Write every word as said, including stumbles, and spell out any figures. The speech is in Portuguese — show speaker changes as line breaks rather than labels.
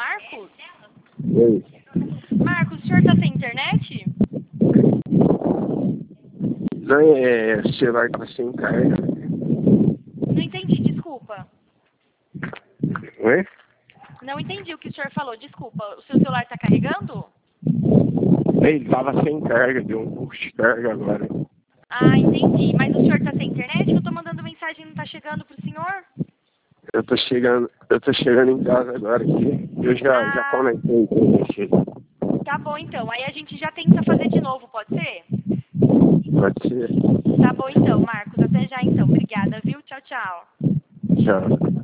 Marcos?
Oi.
Marcos, o senhor tá sem internet?
Não, é, o celular tá sem carga.
Não entendi, desculpa.
Oi?
Não entendi o que o senhor falou, desculpa. O seu celular tá carregando?
Ele tava sem carga, deu um pouco de carga agora.
Ah, entendi. Mas o senhor tá sem internet? Eu tô mandando mensagem e não tá chegando pro senhor?
Eu tô chegando, eu tô chegando em casa agora aqui. Eu já, já
Ah,
conectei com você.
tá bom então. Aí a gente já tenta fazer de novo, pode ser?
Pode ser.
Tá bom então, Marcos. Até já então. Obrigada, viu? Tchau, tchau.
Tchau.